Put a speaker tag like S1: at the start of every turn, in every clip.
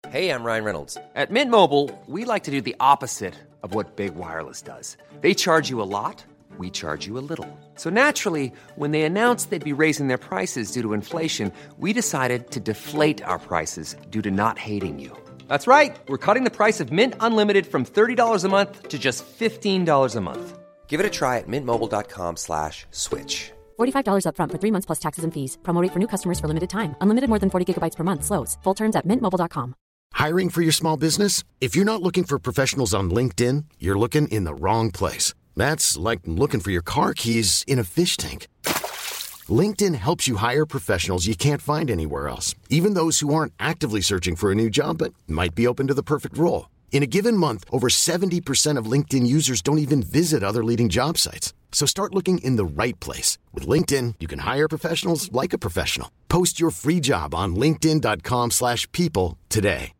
S1: Hey, I'm Ryan Reynolds. At Mint Mobile, we like to do the opposite of what Big Wireless does. They charge you a lot, we charge you a little. So naturally, when they announced they'd be raising their prices due to inflation, we decided to deflate our prices due to not hating you. That's right. We're cutting the price of Mint Unlimited from $30 a month to just $15 a month. Give it a try at mintmobile.com/switch.
S2: $45 up front for 3 months plus taxes and fees. Promo rate for new customers for limited time. Unlimited more than 40 gigabytes per month. Slows full terms at mintmobile.com.
S3: Hiring for your small business? If you're not looking for professionals on LinkedIn, you're looking in the wrong place. That's like looking for your car keys in a fish tank. LinkedIn helps you hire professionals you can't find anywhere else, even those who aren't actively searching for a new job but might be open to the perfect role. In a given month, over 70% of LinkedIn users don't even visit other leading job sites. So start looking in the right place. With LinkedIn, you can hire professionals like a professional. Post your free job on linkedin.com/people today.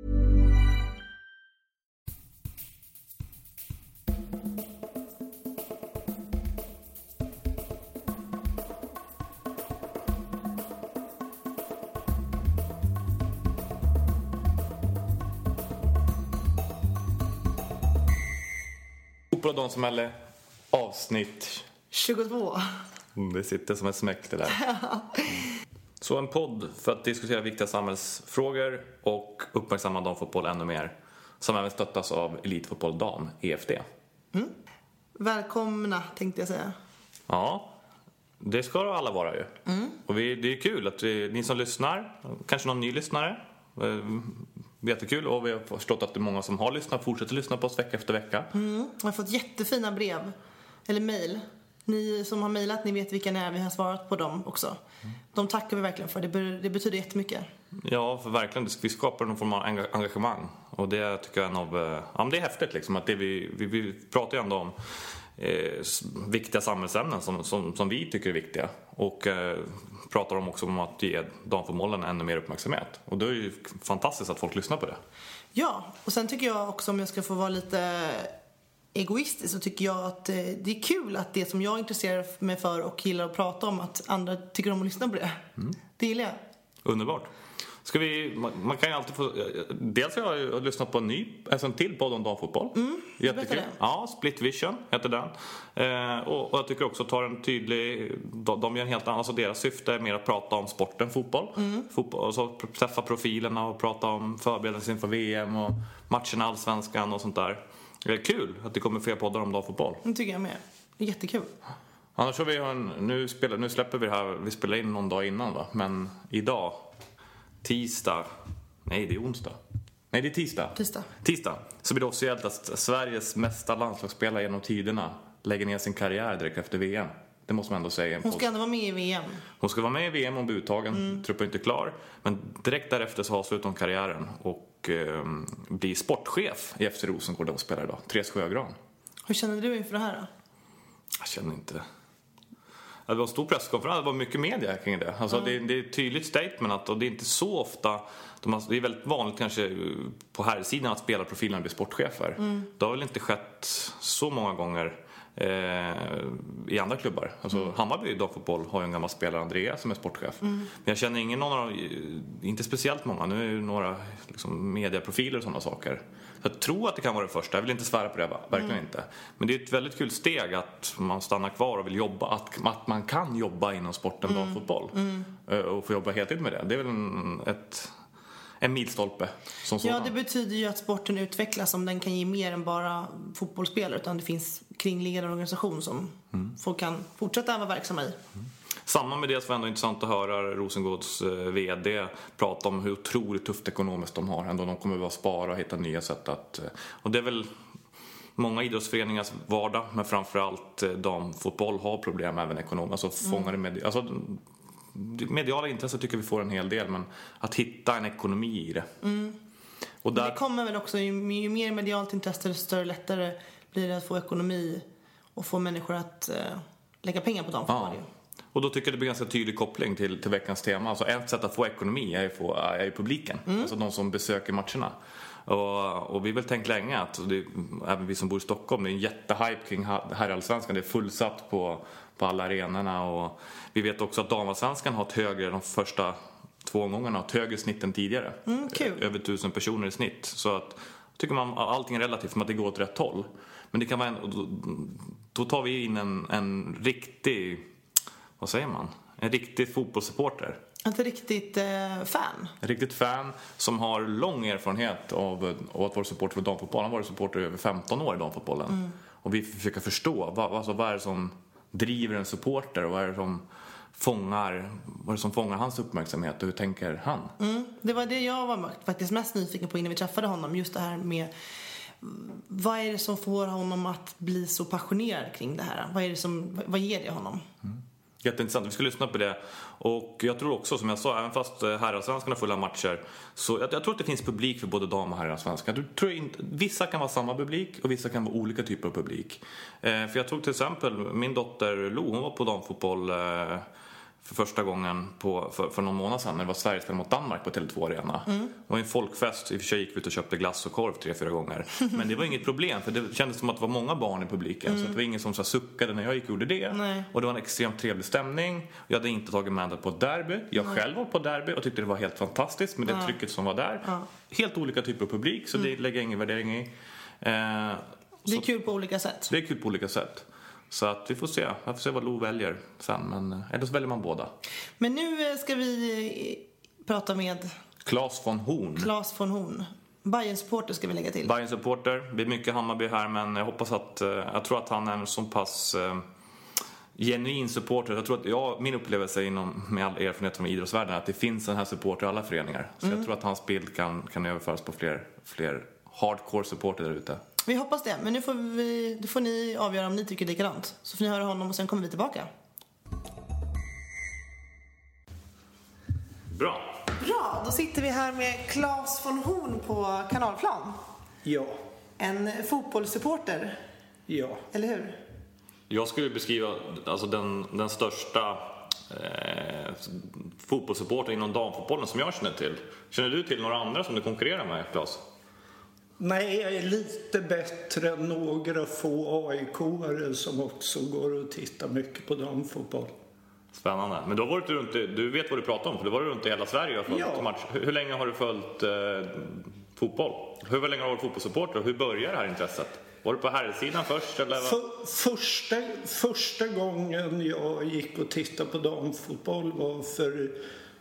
S4: Fotboll och de som häller avsnitt
S5: 22.
S4: Det sitter som ett smäck det där. Så en podd för att diskutera viktiga samhällsfrågor och uppmärksamma damfotboll ännu mer. Som även stöttas av Elitfotboll Dam, EFD.
S5: Välkomna, tänkte jag säga.
S4: Ja, det ska alla vara ju. Och det är kul att ni som lyssnar, kanske någon ny lyssnare, jättekul, och vi har förstått att det är många som har lyssnat, fortsätter lyssna på oss vecka efter vecka.
S5: Jag har fått jättefina brev, eller mejl. Ni som har mejlat, ni vet vilka ni är, vi har svarat på dem också. De tackar vi verkligen för, det betyder jättemycket.
S4: Ja, för verkligen, vi skapar någon form av engagemang. Och det tycker jag det är häftigt liksom, att det vi pratar ju ändå om viktiga samhällsämnen som vi tycker är viktiga. Och pratar de också om att ge damfotbollen ännu mer uppmärksamhet. Och det är ju fantastiskt att folk lyssnar på det. Ja,
S5: och sen tycker jag också, om jag ska få vara lite egoistisk, så tycker jag att det är kul att det som jag intresserar mig för och gillar att prata om, att andra tycker om att lyssna på det. Det gillar jag.
S4: Underbart. Man kan ju alltid få... Dels har jag lyssnat på en till podd om damfotboll. Jättekul. Ja, Split Vision heter den. Och jag tycker också att tar en tydlig... De gör en helt annan... Alltså deras syfte är mer att prata om sporten fotboll. Fotboll, och så träffa profilerna och prata om förberedelser inför VM och matcherna, allsvenskan och sånt där. Det är kul att det kommer fler poddar om damfotboll.
S5: Det tycker jag med. Det är jättekul.
S4: Annars har vi nu släpper vi det här... Vi spelar in någon dag innan, va? Men idag... Tisdag. Nej, det är onsdag. Nej, det är tisdag. Så blir det officiellt att Sveriges mesta landslagsspelare genom tiderna lägger ner sin karriär direkt efter VM. Det måste man ändå säga.
S5: Hon ska ändå vara med i VM.
S4: Hon ska vara med i VM om uttagen. Truppen är inte klar. Men direkt därefter så avslutar hon karriären och blir sportchef i FC Rosengård och spelar idag. Therese Sjögran.
S5: Hur känner du inför det här då?
S4: Jag känner inte... Det var en stor presskonferens, det var mycket media kring det. Alltså det är ett tydligt statement och det är inte så ofta, det är väldigt vanligt kanske på här sidan att spelarprofilerna blir sportchefer. Det har väl inte skett så många gånger i andra klubbar. Alltså Hammarby damfotboll har ju en gammal spelare, Andrea, som är sportchef. Men jag känner ingen av dem, inte speciellt många. Nu är det några liksom, mediaprofiler och sådana saker. Jag tror att det kan vara det första. Jag vill inte svära på det, verkligen inte. Men det är ett väldigt kul steg att man stannar kvar och vill jobba. Att man kan jobba inom sporten damfotboll. Och få jobba heltid med det. Det är väl en milstolpe som sådan.
S5: Ja, det betyder ju att sporten utvecklas om den kan ge mer än bara fotbollsspelare. Utan det finns kringliggande organisation som folk kan fortsätta vara verksamma i.
S4: Samma med det så var ändå intressant att höra Rosengårds vd prata om hur otroligt tufft ekonomiskt de har. Ändå de kommer att spara och hitta nya sätt att... Och det är väl många idrottsföreningars vardag, men framförallt damfotboll har problem även ekonomiskt. Alltså fångar med... Alltså, mediala intresse tycker vi får en hel del, men att hitta en ekonomi i det. Och där...
S5: Det kommer väl också, ju mer medialt intresse, desto större lättare blir det att få ekonomi och få människor att lägga pengar på damfotboll. Ja.
S4: Och då tycker jag det blir ganska tydlig koppling till veckans tema. Alltså ett sätt att få ekonomi är ju publiken. Alltså de som besöker matcherna. Och vi har väl tänkt länge att även vi som bor i Stockholm, det är en jättehype kring herrallsvenskan. Det är fullsatt på alla arenorna. Och vi vet också att damallsvenskan har ett högre de första 2 omgångarna och ett högre snitt än tidigare.
S5: Kul.
S4: Över 1000 personer i snitt. Så att, tycker man allting är relativt som att det går åt rätt håll. Men det kan vara då tar vi in en riktig, vad säger man? En riktig fotbollssupporter.
S5: Ett riktigt fan.
S4: En riktigt fan som har lång erfarenhet av att vara supporter för damfotboll. Han har varit supporter i över 15 år i damfotbollen. Och vi försöker förstå vad är det som driver en supporter och vad är det som fångar hans uppmärksamhet och hur tänker han?
S5: Det var det jag var faktiskt mest nyfiken på innan vi träffade honom. Just det här med vad är det som får honom att bli så passionerad kring det här? Vad ger det honom?
S4: Jätteintressant, vi ska lyssna på det. Och jag tror också, som jag sa, även fast herrasvenskarna fulla matcher, så jag tror att det finns publik för både dam- och herrasvenskan. Vissa kan vara samma publik och vissa kan vara olika typer av publik. För jag tror till exempel, min dotter Lo, hon var på damfotboll för första gången för någon månad sedan när det var Sverige spelade mot Danmark på Tele2 Arena. Det var en folkfest, i och för sig gick vi ut och köpte glass och korv 3-4 gånger. Men det var inget problem, för det kändes som att det var många barn i publiken. Så det var ingen som så suckade när jag gick och gjorde det.
S5: Nej. Och
S4: det var en extremt trevlig stämning. Jag hade inte tagit med på ett derby. Jag själv var på derby och tyckte det var helt fantastiskt med det trycket som var där. Helt olika typer av publik, så det lägger jag ingen värdering i.
S5: Det är kul på olika sätt.
S4: Det är kul på olika sätt. Så att vi får se. Jag får se vad Lo väljer sen. Men eller så väljer man båda.
S5: Men nu ska vi prata med
S4: Claes von Horn.
S5: Bayern-supporter ska vi lägga till.
S4: Bayern-supporter. Det blir mycket Hammarby här, men jag hoppas jag tror att han är en så pass genuin supporter. Jag tror att min upplevelse med all erfarenhet från idrottsvärlden är att det finns den här supporter i alla föreningar. Så jag tror att hans bild kan överföras på fler hardcore supporter där ute. Vi
S5: hoppas det, men nu får ni avgöra om ni tycker likadant. Så får ni höra honom och sen kommer vi tillbaka.
S4: Bra,
S5: då sitter vi här med Claes von Horn på Kanalplan.
S6: Ja.
S5: En fotbollssupporter.
S6: Ja.
S5: Eller hur?
S4: Jag skulle beskriva alltså den största fotbollssupporter inom damfotbollen som jag känner till. Känner du till några andra som du konkurrerar med, Claes?
S6: Nej, jag är lite bättre än några få AIK-are som också går och tittar mycket på damfotboll.
S4: Spännande. Men då har varit runt, du vet vad du pratar om, för du var runt i hela Sverige och följt match. Hur länge har du följt fotboll? Hur länge har du varit fotbollssupporter och hur börjar det här intresset? Var du på herrsidan först? Eller?
S6: Första gången jag gick och tittade på damfotboll var för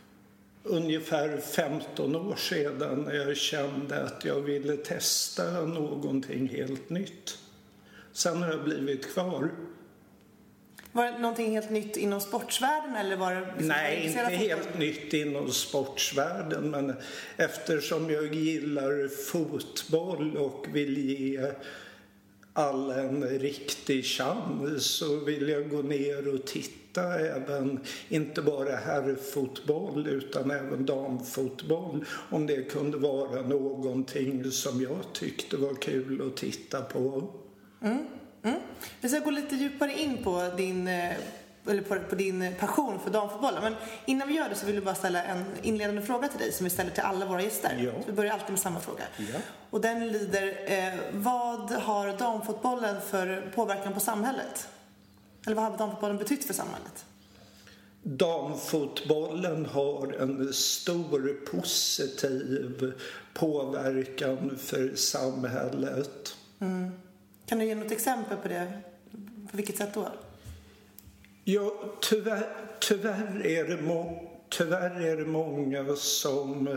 S6: ungefär 15 år sedan när jag kände att jag ville testa någonting helt nytt. Sen har jag blivit kvar.
S5: Var det någonting helt nytt inom sportsvärlden eller var det liksom
S6: Nej, inte helt nytt inom sportsvärlden, men eftersom jag gillar fotboll och vill ge alla en riktig chans så vill jag gå ner och titta även, inte bara herrfotboll utan även damfotboll, om det kunde vara någonting som jag tyckte var kul att titta på.
S5: Vi ska gå lite djupare in på din passion för damfotbollen. Men innan vi gör det så vill jag bara ställa en inledande fråga till dig som vi ställer till alla våra gäster.
S6: Ja.
S5: Så vi börjar alltid med samma fråga.
S6: Ja.
S5: Och den lyder, vad har damfotbollen för påverkan på samhället? Eller vad har damfotbollen betytt för samhället?
S6: Damfotbollen har en stor positiv påverkan för samhället.
S5: Kan du ge något exempel på det? På vilket sätt då?
S6: Ja, tyvärr är det många som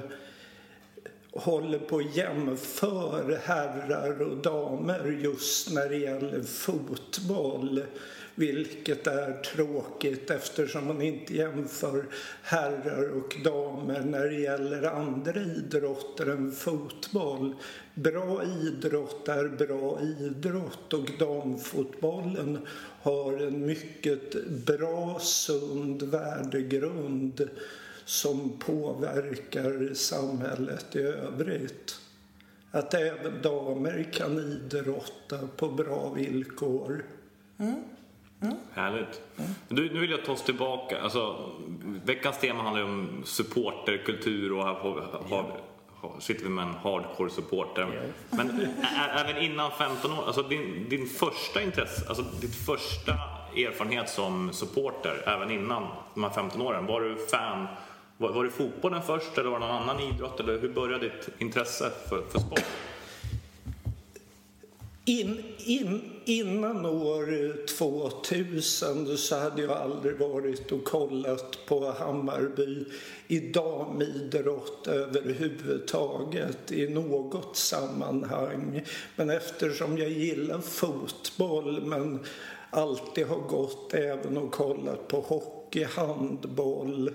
S6: håller på att jämföra herrar och damer just när det gäller fotboll. Vilket är tråkigt eftersom man inte jämför herrar och damer när det gäller andra idrotter än fotboll. Bra idrott är bra idrott och damfotbollen har en mycket bra, sund värdegrund som påverkar samhället i övrigt. Att även damer kan idrotta på bra villkor.
S4: Härligt. Nu vill jag ta oss tillbaka. Alltså, veckans tema handlar om supporterkultur och här sitter vi med en hardcore supporter. Men även innan 15 år, alltså din första intresse, alltså ditt första erfarenhet som supporter, även innan de här 15 åren, var Var det fotbollen först eller var det någon annan idrott? Eller hur började ditt intresse för sport?
S6: Innan år 2000 så hade jag aldrig varit och kollat på Hammarby i damidrott överhuvudtaget i något sammanhang. Men eftersom jag gillar fotboll men alltid har gått även och kollat på hockey, handboll,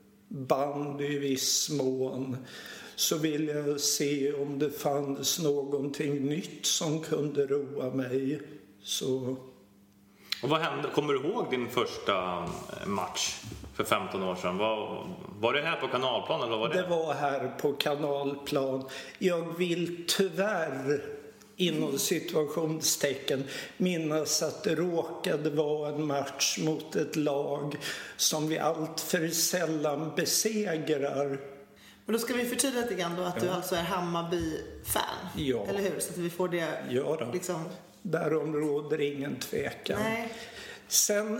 S6: bandy i viss mån, så vill jag se om det fanns någonting nytt som kunde roa mig. Så.
S4: Och vad hände? Kommer du ihåg din första match för 15 år sedan? Var det här på Kanalplan eller var det?
S6: Det var här på Kanalplan. Jag vill tyvärr inom situationstecken minnas att det råkade vara en match mot ett lag som vi allt för sällan besegrar.
S5: Men då ska vi förtydliga lite grann då att du alltså är Hammarby-fan.
S6: Ja.
S5: Eller hur? Så att vi får det liksom...
S6: Därom råder ingen tvekan.
S5: Nej.
S6: Sen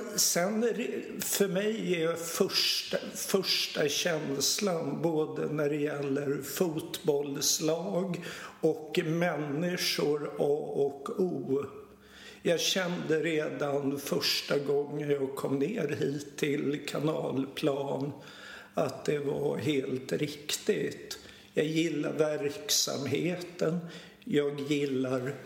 S6: för mig är första känslan både när det gäller fotbollslag och människor A och O. Jag kände redan första gången jag kom ner hit till Kanalplan att det var helt riktigt. Jag gillar verksamheten. Jag gillar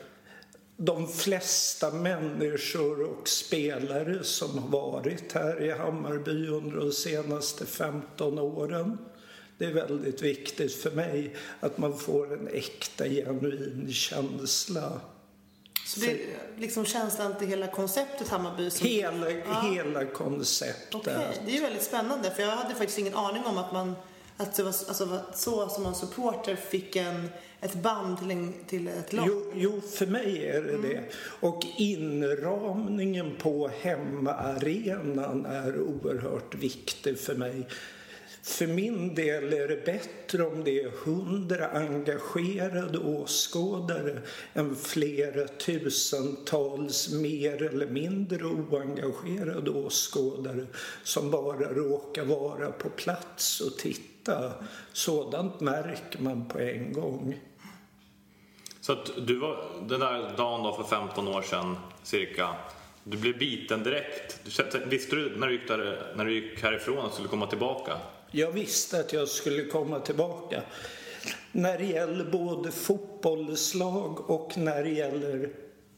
S6: de flesta människor och spelare som har varit här i Hammarby under de senaste 15 åren. Det är väldigt viktigt för mig att man får en äkta, genuin känsla.
S5: Så det är liksom känslan till hela konceptet Hammarby? Som...
S6: Hela konceptet.
S5: Okej, det är ju väldigt spännande. För jag hade faktiskt ingen aning om att det var så som en supporter fick ett band till ett lag.
S6: Jo, för mig är det. Och inramningen på hemmaarenan är oerhört viktig för mig. För min del är det bättre om det är 100 engagerade åskådare än flera tusentals mer eller mindre oengagerade åskådare som bara råkar vara på plats och titta. Sådant märker man på en gång.
S4: Så att du var den där dagen då för 15 år sedan cirka, du blev biten direkt. Visste du när du gick härifrån att du skulle komma tillbaka?
S6: Jag visste att jag skulle komma tillbaka. När det gäller både fotbollslag och när det gäller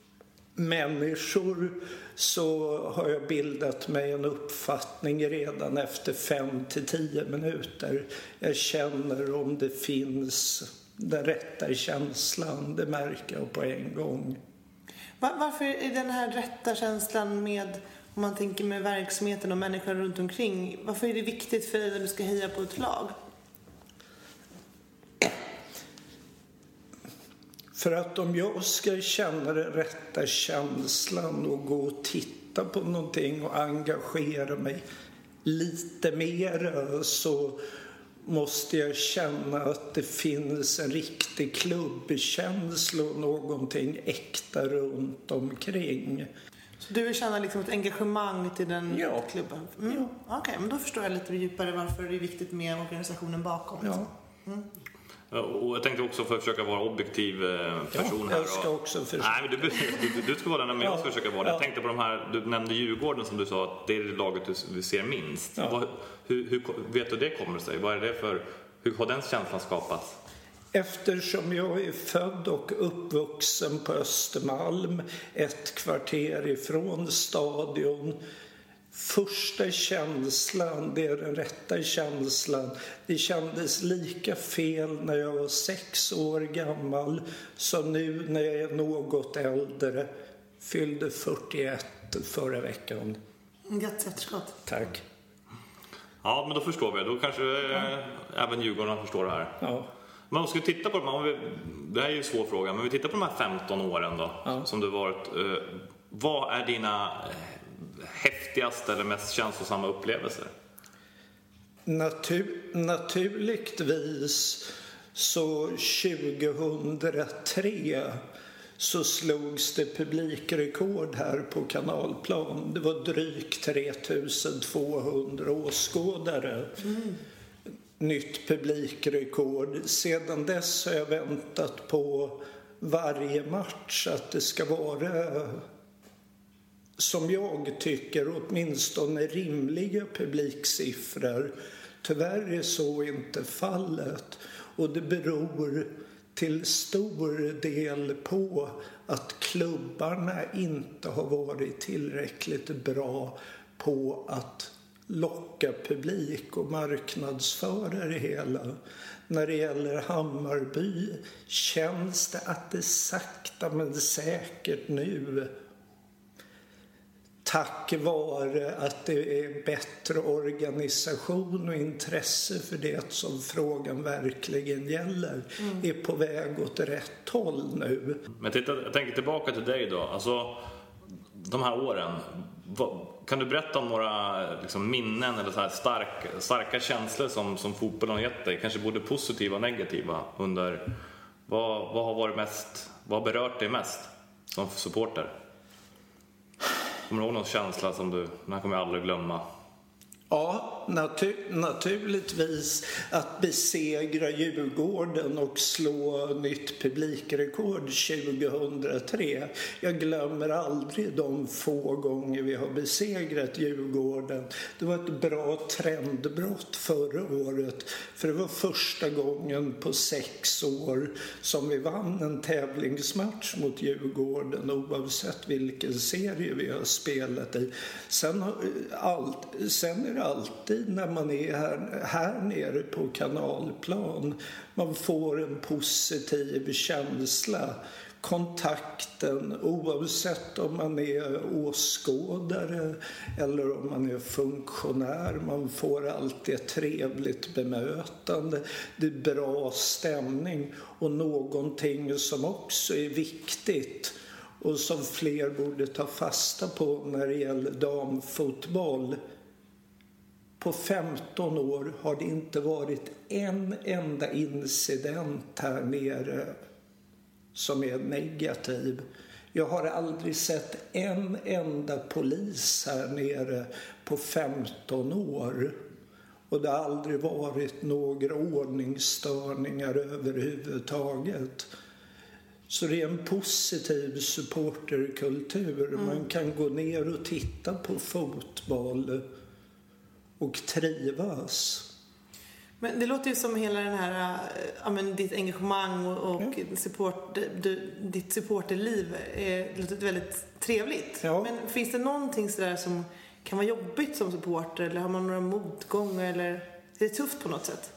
S6: människor så har jag bildat mig en uppfattning redan efter 5-10 minuter. Jag känner om det finns den rätta känslan, det märker jag på en gång.
S5: Varför är den här rätta känslan med, om man tänker med verksamheten och människor runt omkring, varför är det viktigt för dig när du ska heja på ett lag?
S6: För att om jag ska känna den rätta känslan och gå och titta på någonting och engagera mig lite mer, så måste jag känna att det finns en riktig klubbkänsla och någonting äkta runt omkring.
S5: Så du vill känna liksom ett engagemang till den klubben?
S6: Ja.
S5: Okej, men då förstår jag lite djupare varför det är viktigt med organisationen bakom.
S6: Ja.
S4: Och jag tänkte också för att försöka vara objektiv person här.
S6: Jag ska också försöka.
S4: Nej, men du ska vara den, men jag ska försöka vara det. Jag tänkte på de här, du nämnde Djurgården som du sa att det är det laget du ser minst.
S6: Ja.
S4: Hur vet du det kommer sig? Vad är det för, hur har den känslan skapats?
S6: Eftersom jag är född och uppvuxen på Östermalm, ett kvarter ifrån stadion. Första känslan, det är den rätta känslan. Det kändes lika fel när jag var 6 år gammal som nu när jag är något äldre. Fyllde 41 förra veckan.
S5: Grattis efterskott.
S6: Tack.
S4: Ja, men då förstår vi. Då kanske även Djurgården förstår det här.
S6: Ja.
S4: Men om vi ska titta på det här är ju en svår fråga, men vi tittar på de här 15 åren då, som du varit. Vad är dina häftigaste eller mest känslosamma upplevelser?
S6: Naturligtvis så 2003 så slogs det publikrekord här på Kanalplan. Det var drygt 3200 åskådare. nytt publikrekord. Sedan dess har jag väntat på varje match att det ska vara, som jag tycker, åtminstone rimliga publiksiffror. Tyvärr är så inte fallet, och det beror till stor del på att klubbarna inte har varit tillräckligt bra på att locka publik och marknadsföra det hela. När det gäller Hammarby känns det att det sakta men säkert nu, tack vare att det är bättre organisation och intresse för det som frågan verkligen gäller, är på väg åt rätt håll nu.
S4: Men jag tänker tillbaka till dig då. Alltså, de här åren, kan du berätta om några liksom, minnen eller så här starka känslor som fotbollen har gett dig? Kanske både positiva och negativa under... Vad har varit mest... Vad har berört dig mest som supporter? Kommer du ihåg någon känsla som den här kommer jag aldrig glömma?
S6: Ja, naturligtvis att besegra Djurgården och slå nytt publikrekord 2003. Jag glömmer aldrig de få gånger vi har besegrat Djurgården. Det var ett bra trendbrott förra året, för det var första gången på 6 år som vi vann en tävlingsmatch mot Djurgården, oavsett vilken serie vi har spelat i. Sen är det alltid när man är här nere på Kanalplan, man får en positiv känsla. Kontakten, oavsett om man är åskådare eller om man är funktionär, man får alltid ett trevligt bemötande. Det är bra stämning, och någonting som också är viktigt och som fler borde ta fasta på när det gäller damfotboll. På 15 år har det inte varit en enda incident här nere som är negativ. Jag har aldrig sett en enda polis här nere på 15 år. Och det har aldrig varit några ordningsstörningar överhuvudtaget. Så det är en positiv supporterkultur. Man kan gå ner och titta på fotboll och trivas.
S5: Men det låter ju som hela den här, ditt engagemang och ditt supporterliv låter väldigt trevligt. Ja. Men finns det någonting sådär som kan vara jobbigt som supporter, eller har man några motgångar, eller är det tufft på något sätt?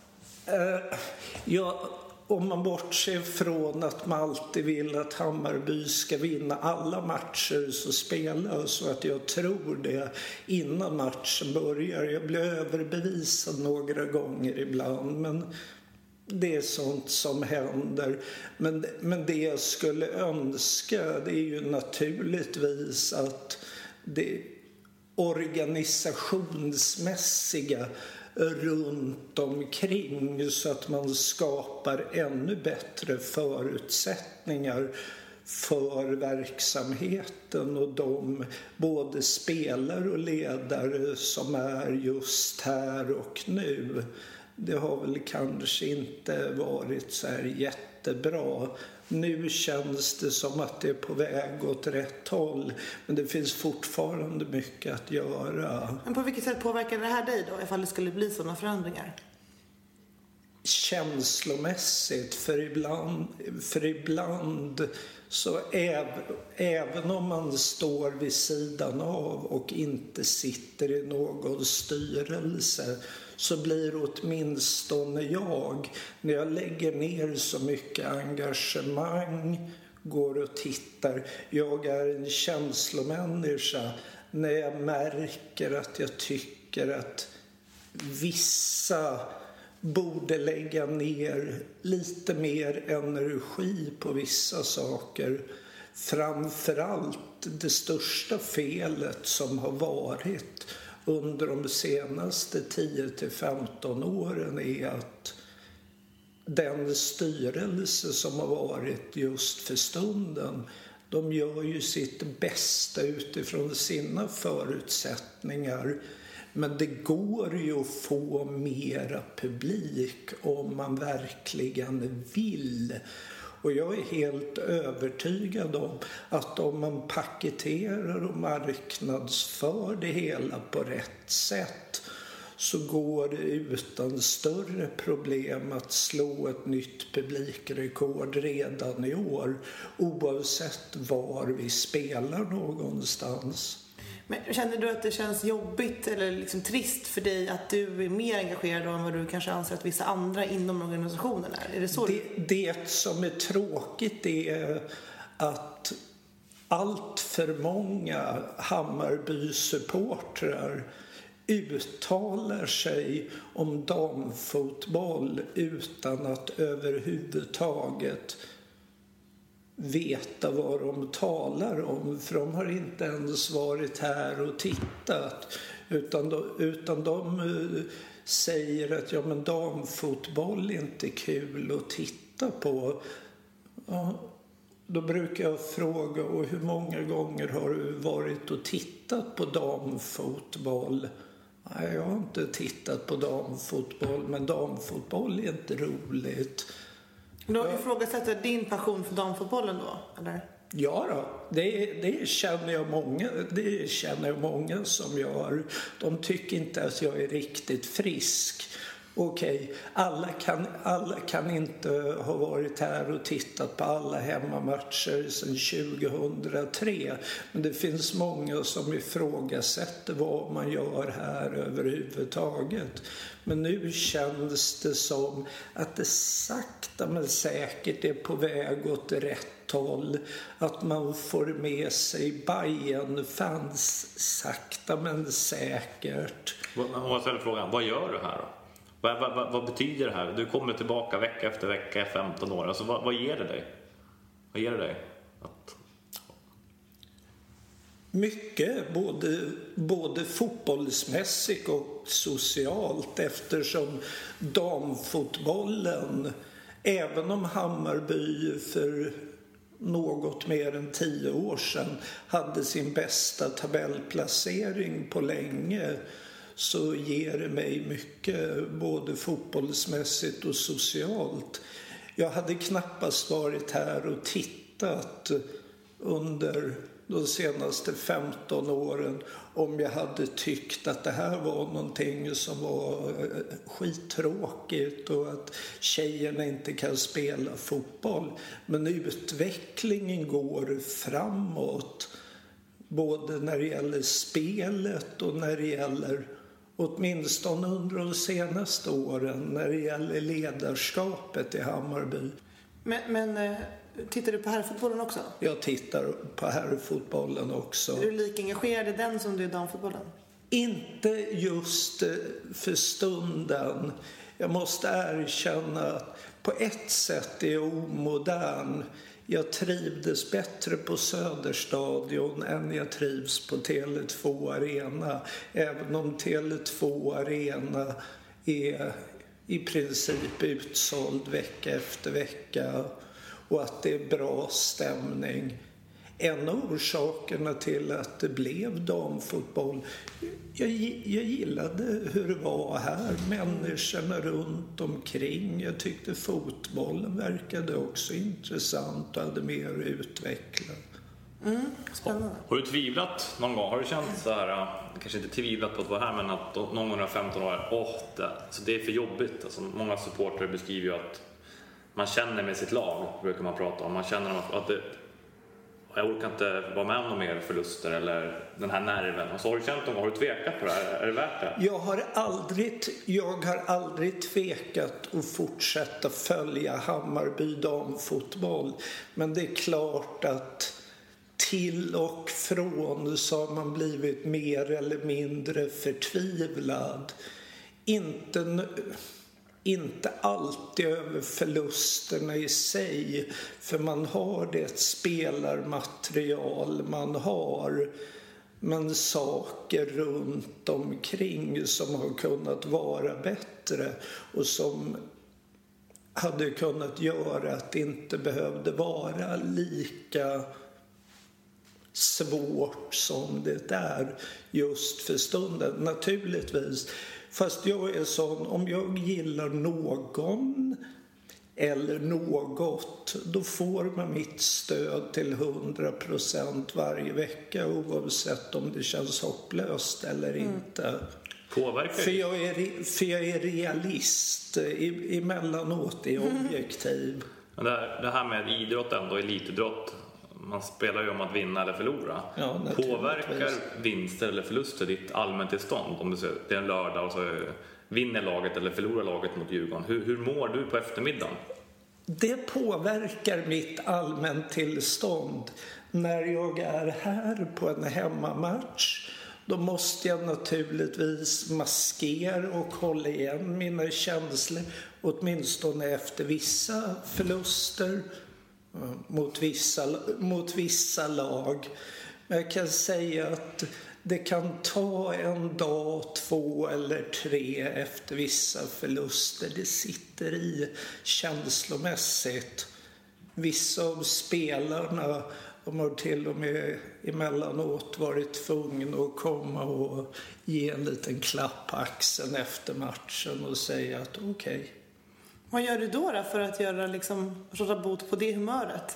S6: Om man bortser från att man alltid vill att Hammarby ska vinna alla matcher, så spelar så att jag tror det innan matchen börjar. Jag blir överbevisad några gånger ibland, men det är sånt som händer. Men det jag skulle önska, det är ju naturligtvis att det organisationsmässiga runt omkring, så att man skapar ännu bättre förutsättningar för verksamheten och de både spelare och ledare som är just här och nu. Det har väl kanske inte varit så här jättebra. Nu känns det som att det är på väg åt rätt håll, men det finns fortfarande mycket att göra.
S5: Men på vilket sätt påverkar det här dig då, ifall det skulle bli sådana förändringar?
S6: Känslomässigt, för ibland så även om man står vid sidan av och inte sitter i någon styrelse, så blir åtminstone jag, när jag lägger ner så mycket engagemang, går och tittar, jag är en känslomänniska, när jag märker att jag tycker att vissa borde lägga ner lite mer energi på vissa saker. Framförallt det största felet som har varit under de senaste 10-15 åren är att den styrelse som har varit just för stunden, de gör ju sitt bästa utifrån sina förutsättningar. Men det går ju att få mera publik om man verkligen vill. Och jag är helt övertygad om att om man paketerar och marknadsför det hela på rätt sätt så går det utan större problem att slå ett nytt publikrekord redan i år, oavsett var vi spelar någonstans.
S5: Men känner du att det känns jobbigt eller liksom trist för dig att du är mer engagerad än vad du kanske anser att vissa andra inom organisationen är? Är det så?
S6: Det som är tråkigt är att allt för många Hammarby-supportrar uttalar sig om damfotboll utan att överhuvudtaget veta vad de talar om, för de har inte ens varit här och tittat, utan de säger att men damfotboll är inte kul att titta på. Ja, då brukar jag fråga, och hur många gånger har du varit och tittat på damfotboll? Nej, jag har inte tittat på damfotboll, men damfotboll är inte roligt.
S5: Du har ifrågasatt din passion för damfotbollen då, eller?
S6: Ja då, det känner jag många som gör. De tycker inte att jag är riktigt frisk. Okej, alla kan inte ha varit här och tittat på alla hemmamatcher sedan 2003. Men det finns många som ifrågasätter vad man gör här överhuvudtaget. Men nu känns det som att det sakta men säkert är på väg åt rätt håll. Att man får med sig Bayern-fans sakta men säkert.
S4: Om jag ställer frågan, vad gör du här då? Vad betyder det här? Du kommer tillbaka vecka efter vecka i 15 år. Alltså, vad ger det dig? Vad ger det dig?
S6: Mycket, både fotbollsmässigt och socialt, eftersom damfotbollen, även om Hammarby för något mer än 10 år sedan hade sin bästa tabellplacering på länge, så ger det mig mycket både fotbollsmässigt och socialt. Jag hade knappast varit här och tittat under de senaste 15 åren om jag hade tyckt att det här var någonting som var skittråkigt och att tjejerna inte kan spela fotboll. Men utvecklingen går framåt, både när det gäller spelet och när det gäller, åtminstone under de senaste åren, när det gäller ledarskapet i Hammarby.
S5: Men tittar du på herrfotbollen också?
S6: Jag tittar på herrfotbollen också.
S5: Är du lika engagerad i den som du är i damfotbollen?
S6: Inte just för stunden. Jag måste erkänna att på ett sätt är jag omodern. Jag trivdes bättre på Söderstadion än jag trivs på Tele2 Arena. Även om Tele2 Arena är i princip utsåld vecka efter vecka och att det är bra stämning. En av orsakerna till att det blev damfotboll, jag gillade hur det var här, människorna runt omkring. Jag tyckte fotbollen verkade också intressant och hade mer att utveckla.
S5: Spännande.
S4: Har du tvivlat någon gång? Har du känt så här, kanske inte tvivlat på att vara här, men att någon gång när 15 år, det är för jobbigt. Alltså, många supportrar beskriver ju att man känner med sitt lag, brukar man prata om. Man känner att jag orkar inte vara med om några mer förluster eller den här nerven. Och så har du känt någon gång, har du tvekat på det här? Är det värt det? Jag
S6: har aldrig tvekat att fortsätta följa Hammarby damfotboll. Men det är klart att till och från så har man blivit mer eller mindre förtvivlad. Inte alltid över förlusterna i sig, för man har det spelarmaterial man har, men saker runt omkring som har kunnat vara bättre och som hade kunnat göra att det inte behövde vara lika svårt som det är just för stunden, naturligtvis. Fast jag är sån, om jag gillar någon eller något, då får man mitt stöd till 100% varje vecka, oavsett om det känns hopplöst eller inte.
S4: Påverkar
S6: för jag är realist, emellanåt är objektiv.
S4: Men det här med idrott ändå, elitidrott, man spelar ju om att vinna eller förlora.
S6: Ja,
S4: påverkar vinster eller förluster ditt allmäntillstånd? Om det är en lördag och så vinner laget eller förlorar laget mot Djurgården. Hur mår du på eftermiddagen?
S6: Det påverkar mitt allmäntillstånd. När jag är här på en hemmamatch, då måste jag naturligtvis maskera och hålla igen mina känslor, åtminstone efter vissa förluster mot vissa lag. Men jag kan säga att det kan ta en dag, 2 eller 3 efter vissa förluster. Det sitter i känslomässigt. Vissa av spelarna, de har till och med emellanåt varit tvungna att komma och ge en liten klapp på axeln efter matchen och säga att okej.
S5: Vad gör du då för att råda bot på det humöret?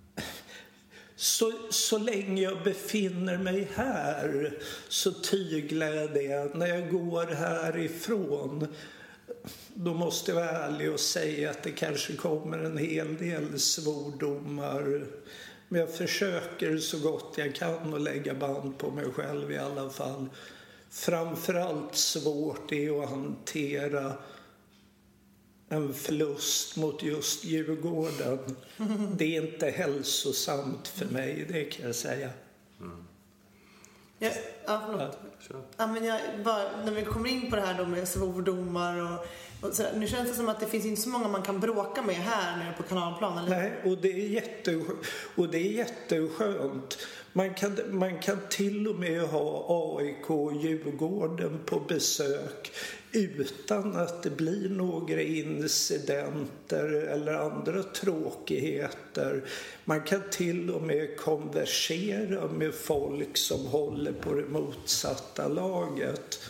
S6: Så länge jag befinner mig här så tyglar jag det. När jag går härifrån, då måste jag vara ärlig och säga att det kanske kommer en hel del svordomar. Men jag försöker så gott jag kan att lägga band på mig själv i alla fall. Framförallt svårt är att hantera en förlust mot just Djurgården. Det är inte hälsosamt för mig, det kan jag säga.
S5: Ja, förlåt. Ja, men när vi kommer in på det här då med svordomar och så, nu känns det som att det finns inte så många man kan bråka med här nere på Kanalplan, eller?
S6: Nej, och det är jätteskönt. Man kan till och med ha AIK och Djurgården på besök utan att det blir några incidenter eller andra tråkigheter. Man kan till och med konversera med folk som håller på det motsatta laget.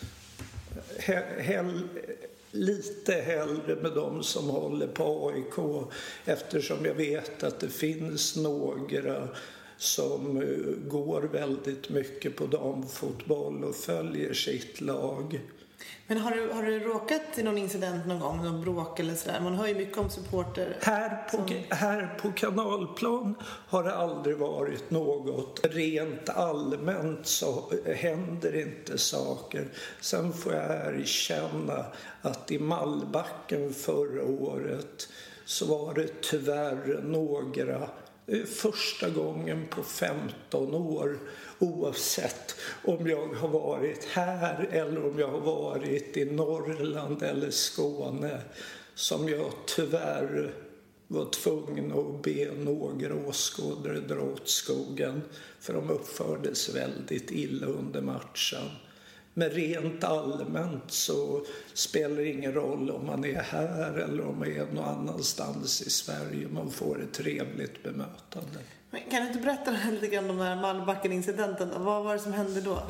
S6: Lite hellre med dem som håller på AIK, eftersom jag vet att det finns några som går väldigt mycket på damfotboll och följer sitt lag.
S5: Men har du råkat i någon incident någon gång, någon bråk eller sådär? Man hör ju mycket om supporter.
S6: Här på Kanalplan har det aldrig varit något. Rent allmänt så händer inte saker. Sen får jag erkänna att i Mallbacken förra året så var det tyvärr några, första gången på 15 år, oavsett om jag har varit här eller om jag har varit i Norrland eller Skåne, som jag tyvärr var tvungen att be några åskådare dra åt skogen, för de uppfördes väldigt illa under matchen. Men rent allmänt så spelar det ingen roll om man är här eller om man är någon annanstans i Sverige. Man får ett trevligt bemötande.
S5: Men kan du inte berätta lite grann om den här Mallbacken-incidenten? Vad var det som hände då?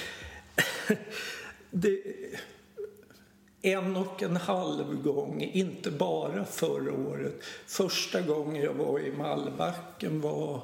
S6: 1,5 gång, inte bara förra året. Första gången jag var i Mallbacken var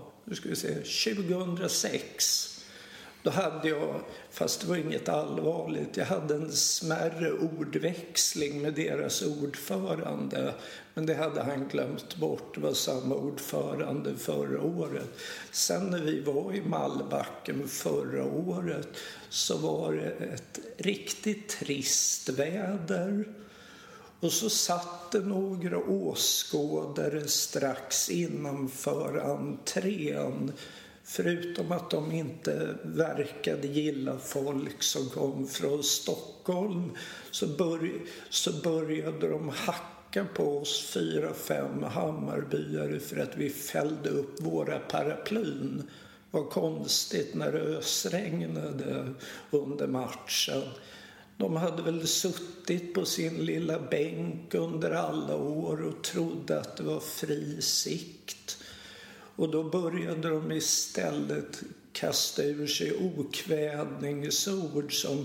S6: 2006. Då hade jag, fast det var inget allvarligt, jag hade en smärre ordväxling med deras ordförande. Men det hade han glömt bort, det var samma ordförande förra året. Sen när vi var i Mallbacken förra året så var det ett riktigt trist väder. Och så satt det några åskådare strax innanför entrén. Förutom att de inte verkade gilla folk som kom från Stockholm så började de hacka på oss 4-5 Hammarbyare för att vi fällde upp våra paraplyn. Vad konstigt när det ösregnade under matchen. De hade väl suttit på sin lilla bänk under alla år och trodde att det var fri sikt. Och då började de istället kasta ur sig okvädningsord som,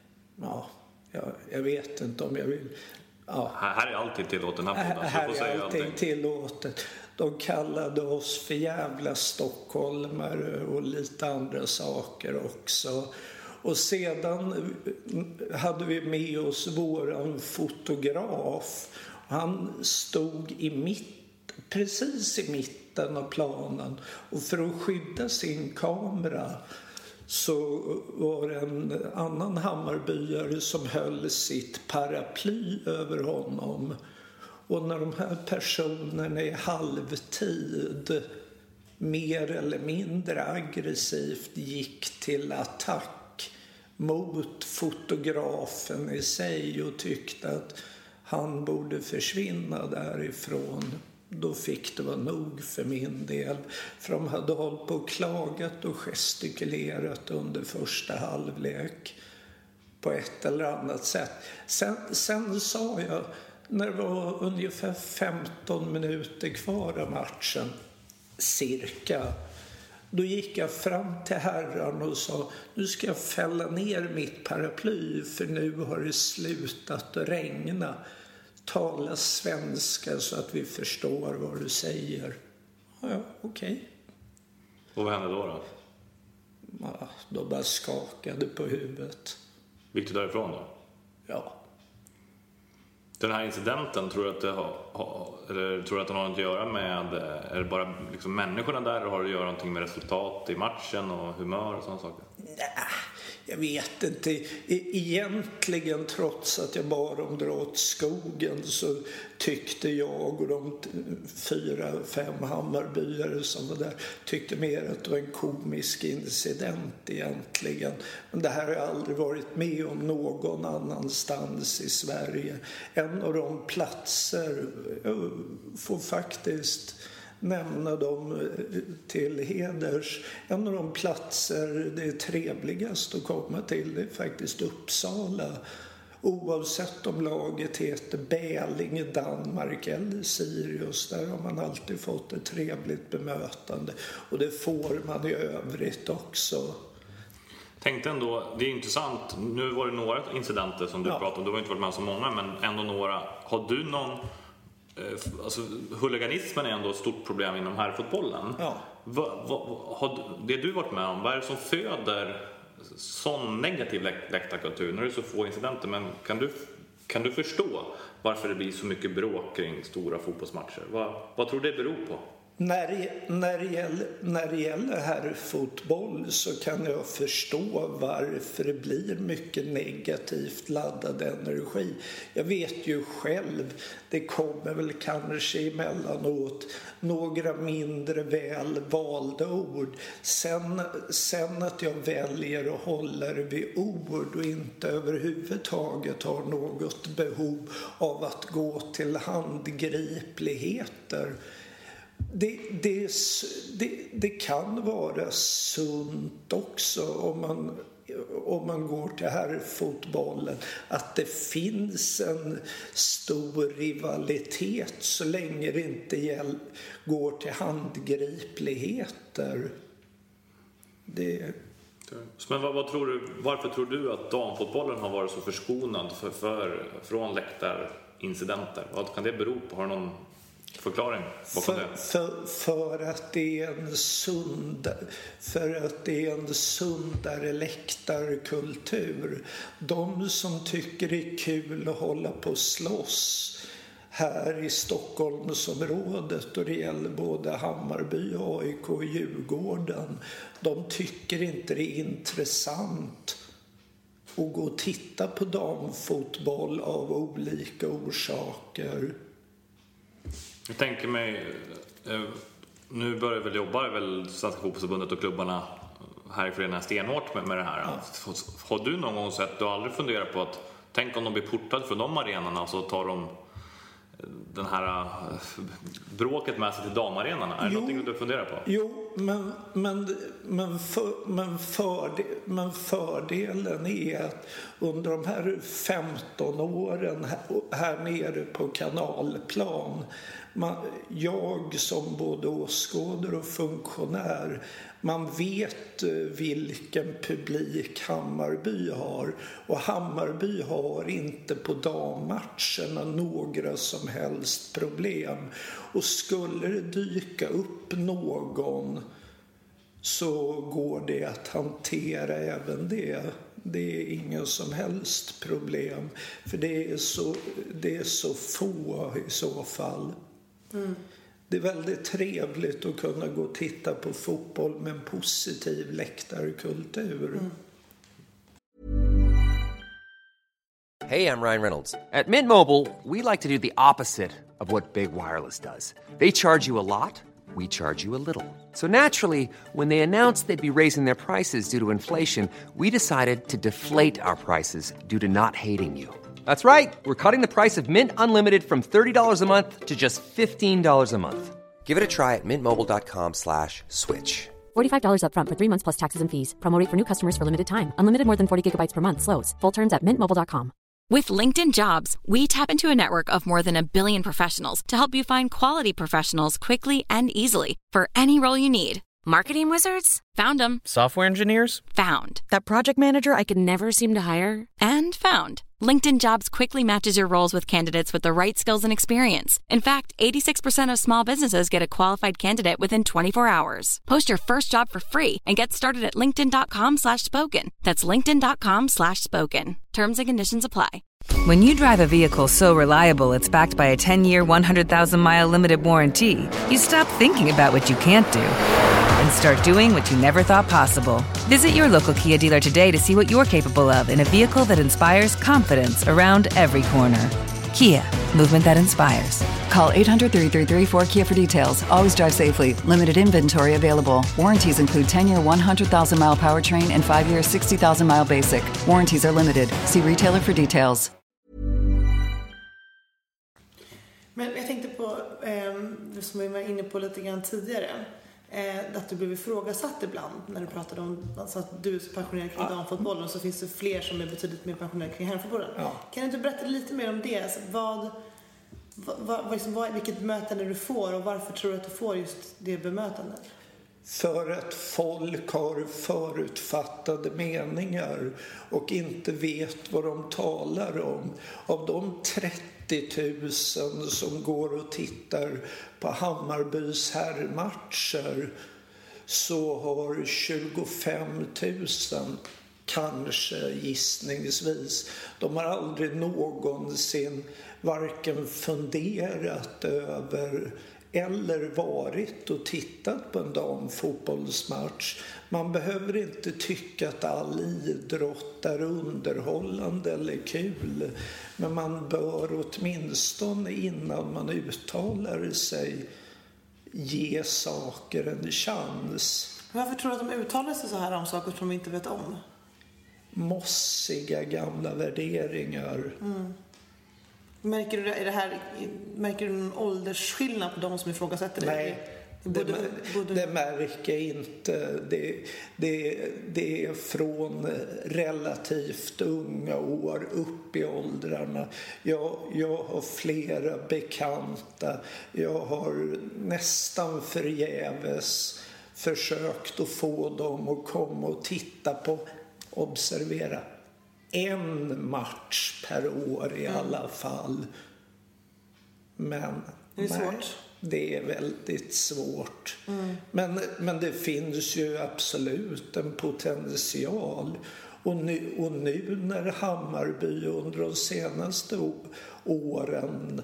S6: jag vet inte om jag vill. Ja.
S4: Här är alltid tillåten.
S6: Här är allting tillåtet. De kallade oss för jävla stockholmare och lite andra saker också. Och sedan hade vi med oss våran fotograf. Han stod precis i mitten av planen. Och för att skydda sin kamera så var det en annan Hammarbyare som höll sitt paraply över honom. Och när de här personerna i halvtid mer eller mindre aggressivt gick till attack mot fotografen i sig och tyckte att han borde försvinna därifrån, då fick det vara nog för min del. För de hade hållit på och klagat och gestikulerat under första halvlek på ett eller annat sätt. Sen sa jag, när det var ungefär 15 minuter kvar av matchen, cirka, då gick jag fram till herran och sa, nu ska jag fälla ner mitt paraply för nu har det slutat att regna. Tala svenska så att vi förstår vad du säger. Ja, okej.
S4: Och vad hände då?
S6: Ja, då bara skakade på huvudet.
S4: Gick du därifrån då?
S6: Ja.
S4: Den här incidenten, tror du att det har något att göra med, är det bara liksom människorna där, eller har det att göra någonting med resultat i matchen och humör och sådana saker?
S6: Nej, jag vet inte. Egentligen, trots att jag bara om dra åt skogen, så tyckte jag och de 4-5 Hammarbyare som var där tyckte mer att det var en komisk incident egentligen. Men det här har jag aldrig varit med om någon annanstans i Sverige. En av de platser, jag får faktiskt nämna dem till heders, en av de platser det är trevligast att komma till, det är faktiskt Uppsala. Oavsett om laget heter Bälinge, Danmark eller Sirius, där har man alltid fått ett trevligt bemötande. Och det får man i övrigt också.
S4: Tänkte ändå, det är intressant, nu var det några incidenter som du pratade om, du har inte varit med så många, men ändå några. Har du någon, alltså huliganismen är ändå ett stort problem inom här fotbollen.
S6: Ja.
S4: Det du varit med om, vad är det som föder sån negativ läktarkultur när det är så få incidenter? Men kan du förstå varför det blir så mycket bråk kring stora fotbollsmatcher? Vad tror du det beror på?
S6: När det gäller här fotboll så kan jag förstå varför det blir mycket negativt laddad energi. Jag vet ju själv, det kommer väl kanske emellanåt några mindre väl valda ord. Sen att jag väljer att hålla det vid ord och inte överhuvudtaget har något behov av att gå till handgripligheter. Det kan vara sunt också om man går till här fotbollen, att det finns en stor rivalitet så länge det inte går till handgripligheter.
S4: Men varför tror du att damfotbollen har varit så förskonad från läktarincidenter? Vad kan det bero på? Har du någon förklaring bakom det?
S6: För att det är en sundare läktarkultur. De som tycker det är kul att hålla på och slåss här i Stockholmsområdet, och det gäller både Hammarby, AIK och Djurgården, de tycker inte det är intressant att gå och titta på damfotboll av olika orsaker.
S4: Jag tänker mig, nu börjar väl jobba Svenska fotbollsförbundet och klubbarna här i föreningen stenhårt med det här. Ja. Har du någon gång sett, du har aldrig funderat på att tänk om de blir portade från de arenorna, så tar de den här bråket med sig till damarenan? Är det någonting du funderar på?
S6: Jo, men fördelen är att under de här 15 åren här nere på Kanalplan, jag som både åskådare och funktionär, man vet vilken publik Hammarby har, och Hammarby har inte på dammatcherna några som helst problem. Och skulle det dyka upp någon så går det att hantera även det. Det är ingen som helst problem, för det är så få i så fall. Det är väldigt trevligt att kunna gå och titta på fotboll med en positiv läktarkultur.
S1: Hey, I'm Ryan Reynolds. At Mint Mobile, we like to do the opposite of what Big Wireless does. They charge you a lot, we charge you a little. So naturally, when they announced they'd be raising their prices due to inflation, we decided to deflate our prices due to not hating you. That's right. We're cutting the price of Mint Unlimited from $30 a month to just $15 a month. Give it a try at mintmobile.com/switch.
S2: $45 up front for 3 months plus taxes and fees. Promo rate for new customers for limited time. Unlimited more than 40 gigabytes per month slows. Full terms at mintmobile.com.
S7: With LinkedIn Jobs, we tap into a network of more than 1 billion professionals to help you find quality professionals quickly and easily for any role you need. Marketing wizards? Found them.
S8: Software engineers?
S7: Found. That project manager I could never seem to hire? And found. LinkedIn Jobs quickly matches your roles with candidates with the right skills and experience. In fact, 86% of small businesses get a qualified candidate within 24 hours. Post your first job for free and get started at linkedin.com/spoken. That's linkedin.com/spoken. Terms and conditions apply.
S9: When you drive a vehicle so reliable it's backed by a 10-year, 100,000-mile limited warranty, you stop thinking about what you can't do and start doing what you never thought possible. Visit your local Kia dealer today to see what you're capable of in a vehicle that inspires confidence around every corner. Kia, movement that inspires.
S10: Call 800-333-4KIA for details. Always drive safely. Limited inventory available. Warranties include 10-year 100,000-mile powertrain and 5-year 60,000-mile basic. Warranties are limited. See retailer for details.
S5: Men jag tänkte på det som vi var inne på lite grann tidigare. Att du blev ifrågasatt ibland när du pratade om alltså att du är så passionerad kring damfotbollen, och så finns det fler som är betydligt mer passionerade kring herrfotbollen. Ja. Kan du inte berätta lite mer om det? Alltså, vilket bemötande du får, och varför tror du att du får just det bemötandet?
S6: För att folk har förutfattade meningar och inte vet vad de talar om. Av de 30 000 som går och tittar på Hammarbys herrmatcher så har 25 000, kanske gissningsvis, de har aldrig någonsin varken funderat över eller varit och tittat på en damfotbollsmatch. Man behöver inte tycka att all idrott är underhållande eller kul, men man bör åtminstone innan man uttalar sig ge saker en chans.
S5: Varför tror du att de uttalar sig så här om saker som de inte vet om?
S6: Mossiga gamla värderingar.
S5: Märker du någon åldersskillnad på de som ifrågasätter dig?
S6: Nej, det märker jag inte. Det är från relativt unga år upp i åldrarna. Jag har flera bekanta. Jag har nästan förgäves försökt att få dem att komma och titta på, observera, en match per år i alla fall. Men
S5: det är svårt.
S6: Det är väldigt svårt. Men det finns ju absolut en potential. Och nu när Hammarby under de senaste åren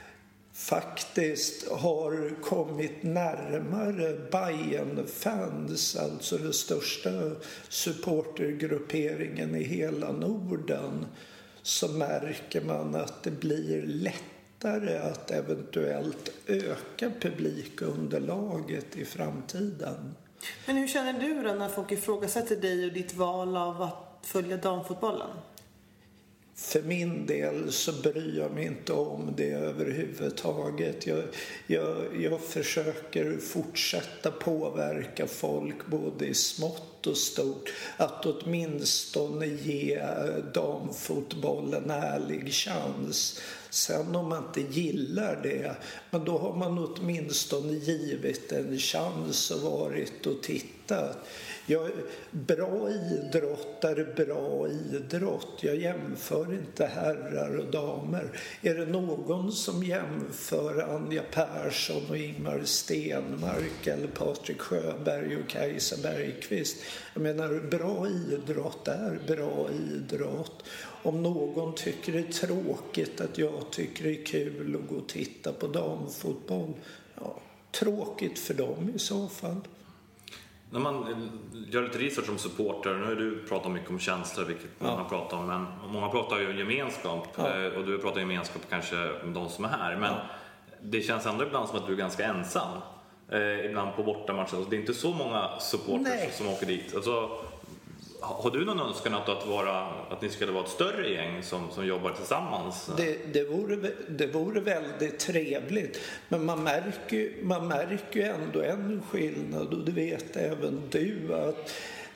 S6: faktiskt har kommit närmare Bayern-fans, alltså den största supportergrupperingen i hela Norden, så märker man att det blir lättare att eventuellt öka publikunderlaget i framtiden.
S5: Men hur känner du då när folk ifrågasätter dig och ditt val av att följa damfotbollen?
S6: för min del så bryr jag mig inte om det överhuvudtaget. Jag försöker fortsätta påverka folk både i smått och stort. Att åtminstone ge damfotbollen en ärlig chans. Sen om man inte gillar det, men då har man åtminstone givit en chans och varit och tittat. Bra idrott är bra idrott. Jag jämför inte herrar och damer. Är det någon som jämför Anja Persson och Ingmar Stenmark eller Patrik Sjöberg och Kajsa Bergqvist? Jag menar, bra idrott är bra idrott. Om någon tycker det är tråkigt att jag tycker det är kul att gå och titta på damfotboll, tråkigt för dem i så fall.
S4: När man gör lite research som supporter, nu har du pratat mycket om känslor, vilket många pratar om, men många pratar ju om gemenskap, och du pratar gemenskap kanske de som är här, men det känns ändå ibland som att du är ganska ensam, ibland på bortamatcher. Det är inte så många supporters som åker dit. Alltså, har du någon önskan att ni skulle vara ett större gäng som jobbar tillsammans?
S6: Det vore väldigt trevligt. Men man märker ändå en skillnad, och det vet även du, att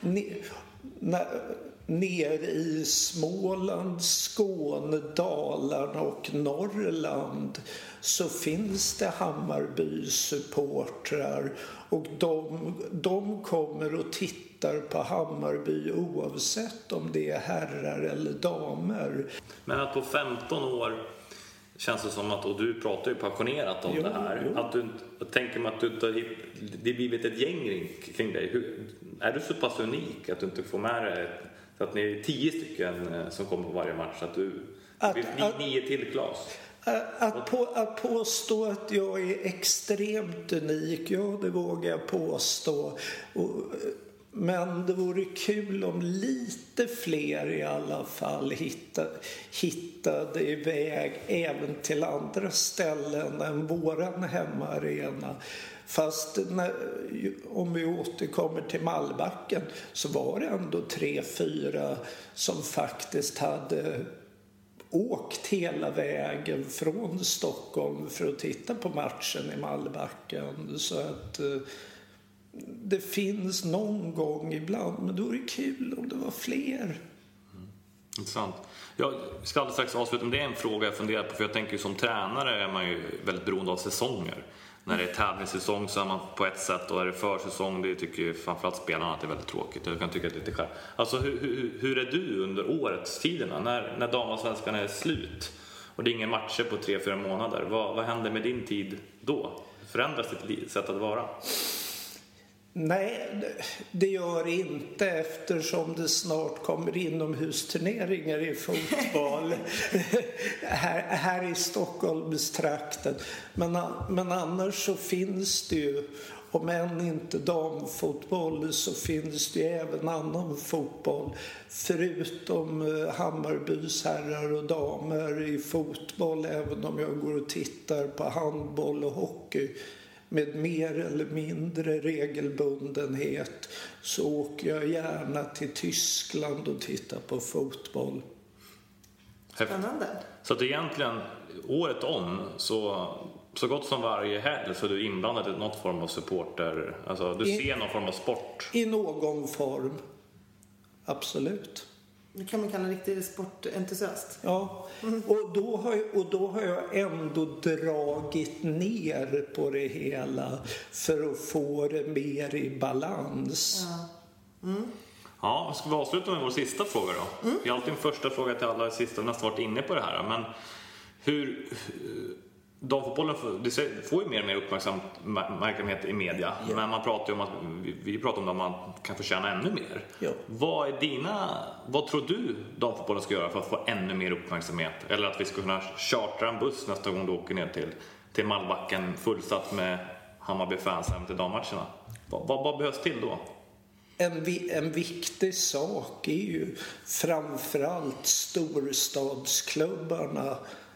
S6: ner i Småland, Skåne, Dalarna och Norrland så finns det Hammarby-supportrar, och de kommer och tittar på Hammarby oavsett om det är herrar eller damer.
S4: Men att på 15 år känns det som att, och du pratar ju passionerat om det här, att du tänker mig att det är blivit ett gäng kring dig. Är du så pass unik att du inte får med dig, så att ni är 10 stycken som kommer på varje match, så att du blir 9 till Klas?
S6: Att påstå att jag är extremt unik, det vågar jag påstå. Men det vore kul om lite fler i alla fall hittade iväg även till andra ställen än våran hemmaarena. Fast om vi återkommer till Malbacken så var det ändå 3-4 som faktiskt hade åkt hela vägen från Stockholm för att titta på matchen i Malbacken. Så att det finns någon gång ibland, men då är det kul om det var fler.
S4: Intressant. Jag ska alldeles strax avsluta, men det är en fråga jag funderar på, för jag tänker som tränare är man ju väldigt beroende av säsonger. När det är tävlingssäsong så är man på ett sätt, och är det försäsong, det tycker ju framförallt spelarna att det är väldigt tråkigt. Jag kan tycka att det är lite själv. Alltså hur är du under årets tiderna när damallsvenskan är slut och det är ingen matcher på 3-4 månader? Vad händer med din tid då? Förändras ditt sätt att vara?
S6: Nej, det gör inte, eftersom det snart kommer inomhusturneringar i fotboll här i Stockholmstrakten. Men annars så finns det ju, om än inte damfotboll, så finns det ju även annan fotboll. Förutom Hammarbys herrar och damer i fotboll, även om jag går och tittar på handboll och hockey med mer eller mindre regelbundenhet, så åker jag gärna till Tyskland och tittar på fotboll.
S5: Spännande.
S4: Så att egentligen året om så gott som varje helg så är du inblandad i något form av supporter. Alltså du ser någon form av sport.
S6: I någon form. Absolut.
S5: Det kan man kalla en riktig sportentusiast.
S6: Ja, och då har jag ändå dragit ner på det hela för att få det mer i balans.
S4: Ja, ska vi avsluta med vår sista fråga då? Vi har alltid en första fråga till alla, sista, vi har nästan varit inne på det här. Men hur... Damfotbollen får ju mer och mer uppmärksamhet i media, men man pratar ju om att vi pratar om att man kan förtjäna ännu mer. Vad tror du damfotbollen ska göra för att få ännu mer uppmärksamhet? Eller att vi ska kunna chartra en buss nästa gång du åker ner till Malbacken fullsatt med Hammarby-fans även till dammatcherna? Vad behövs till då?
S6: En viktig sak är ju framförallt storstadsklubbarna,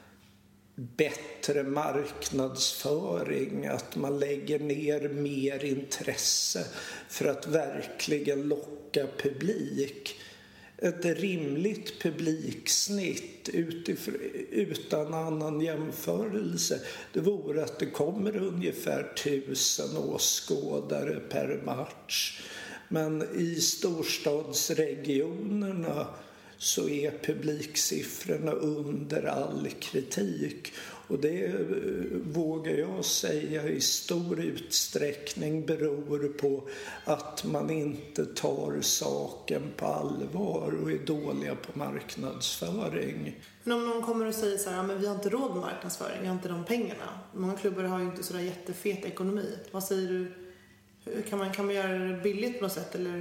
S6: bättre marknadsföring, att man lägger ner mer intresse för att verkligen locka publik. ett rimligt publiksnitt utan annan jämförelse, det vore att det kommer ungefär 1000 åskådare per match. Men i storstadsregionerna så är publiksiffrorna under all kritik. Och det vågar jag säga i stor utsträckning beror på att man inte tar saken på allvar och är dåliga på marknadsföring.
S5: Men om någon kommer och säger så här, men vi har inte råd med marknadsföring, vi har inte de pengarna. Många klubbar har ju inte sådär jättefet ekonomi. Vad säger du? Kan man göra det billigt på något sätt? Eller?